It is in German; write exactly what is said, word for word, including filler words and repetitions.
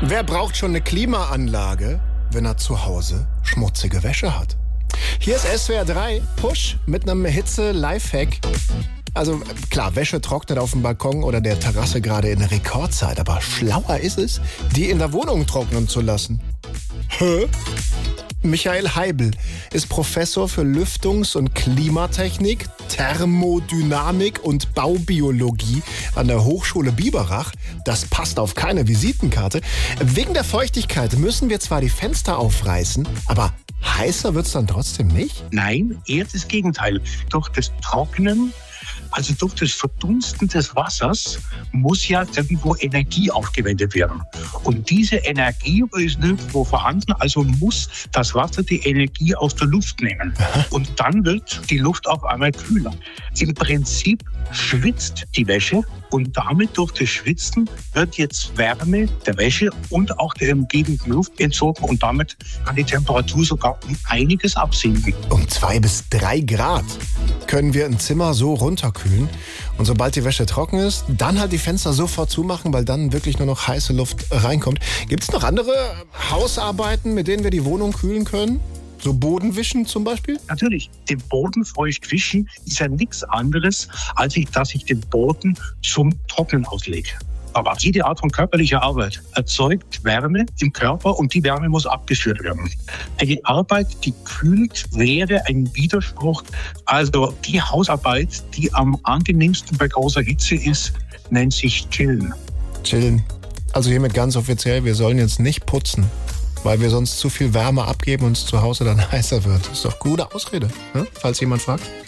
Wer braucht schon eine Klimaanlage, wenn er zu Hause schmutzige Wäsche hat? Hier ist S W R drei Push mit einem Hitze-Lifehack. Also klar, Wäsche trocknet auf dem Balkon oder der Terrasse gerade in Rekordzeit. Aber schlauer ist es, die in der Wohnung trocknen zu lassen. Hä? Michael Heibel ist Professor für Lüftungs- und Klimatechnik, Thermodynamik und Baubiologie an der Hochschule Biberach. Das passt auf keine Visitenkarte. Wegen der Feuchtigkeit müssen wir zwar die Fenster aufreißen, aber heißer wird's dann trotzdem nicht? Nein, eher das Gegenteil. Durch das Trocknen, also durch das Verdunsten des Wassers, muss ja irgendwo Energie aufgewendet werden. Und diese Energie ist nirgendwo vorhanden, also muss das Wasser die Energie aus der Luft nehmen. Und dann wird die Luft auf einmal kühler. Im Prinzip schwitzt die Wäsche und damit durch das Schwitzen wird jetzt Wärme der Wäsche und auch der umgebenden Luft entzogen und damit kann die Temperatur sogar um einiges absinken. Um zwei bis drei Grad können wir ein Zimmer so runterkühlen. Und sobald die Wäsche trocken ist, dann halt die Fenster sofort zumachen, weil dann wirklich nur noch heiße Luft reinkommt. Gibt es noch andere Hausarbeiten, mit denen wir die Wohnung kühlen können? So Bodenwischen zum Beispiel? Natürlich, den Boden feucht wischen ist ja nichts anderes, als ich, dass ich den Boden zum Trocknen auslege. Aber jede Art von körperlicher Arbeit erzeugt Wärme im Körper und die Wärme muss abgeführt werden. Eine Arbeit, die kühlt, wäre ein Widerspruch. Also die Hausarbeit, die am angenehmsten bei großer Hitze ist, nennt sich Chillen. Chillen. Also hiermit ganz offiziell, wir sollen jetzt nicht putzen, weil wir sonst zu viel Wärme abgeben und es zu Hause dann heißer wird. Das ist doch eine gute Ausrede, ne? Falls jemand fragt.